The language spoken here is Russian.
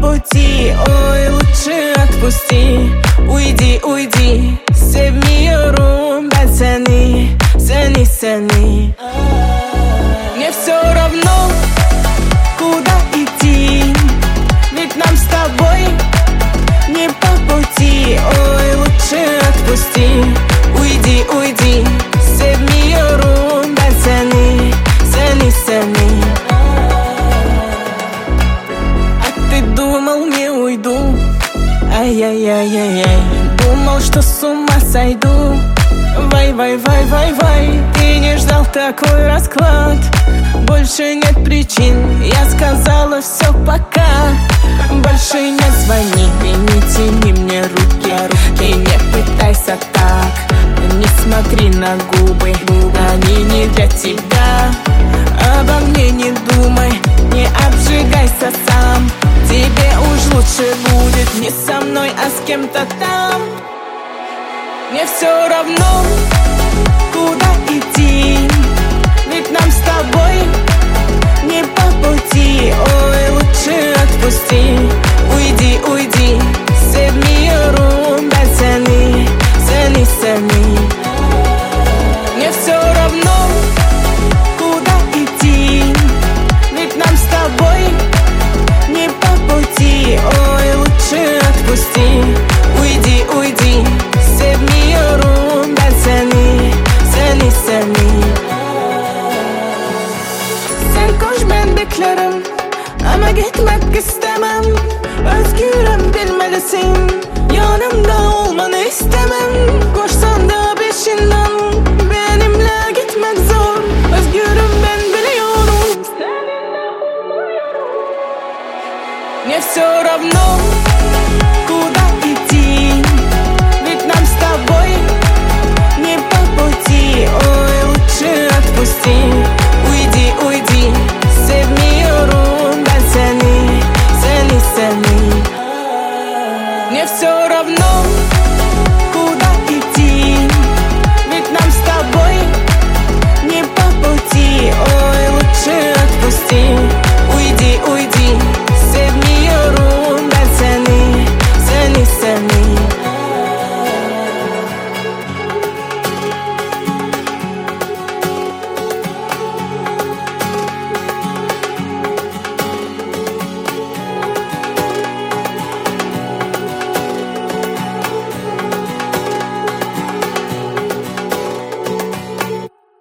пути, ой, лучше отпусти. Уйди, уйди, sevmiyorum ben seni, seni, seni. Мне все равно, куда идти, ведь нам с тобой не по пути, ой, лучше отпусти. Уйди, уйди, sevmiyorum ben seni, seni, seni. А ты думал, не уйду, ай-яй-яй-яй-яй. Думал, что с ума сойду, вай-вай-вай-вай-вай. Ты не ждал такой расклад, больше нет причин, я сказала все пока. Больше не звони и не тяни мне руки, и не пытайся так. Не смотри на губы, они не для тебя. Обо мне не думай, не обжигайся сам. Тебе уж лучше будет не со мной, а с кем-то там. Мне все равно, куда идти, ведь нам с тобой не по пути, ой, лучше отпусти. Уйди, уйди, sevmiyorum ben seni, seni, seni. Мне все равно, куда идти, ведь нам с тобой не по пути, ой, лучше отпусти. Uйди, uйdi, sevmiyorum ben seni, seni, seni. Sen koş ben beklerim, ama gitmek istemem. Özgürüm bilmelisin, yanımda olmanı istemem. Koşsan da peşinden, benimle gitmek zor. Özgürüm ben biliyorum, seninle olmuyorum. Мне все равно, куда идти, ведь нам с тобой не по пути, ой, лучше отпусти. Уйди, уйди, sevmiyorum ben seni, seni, seni.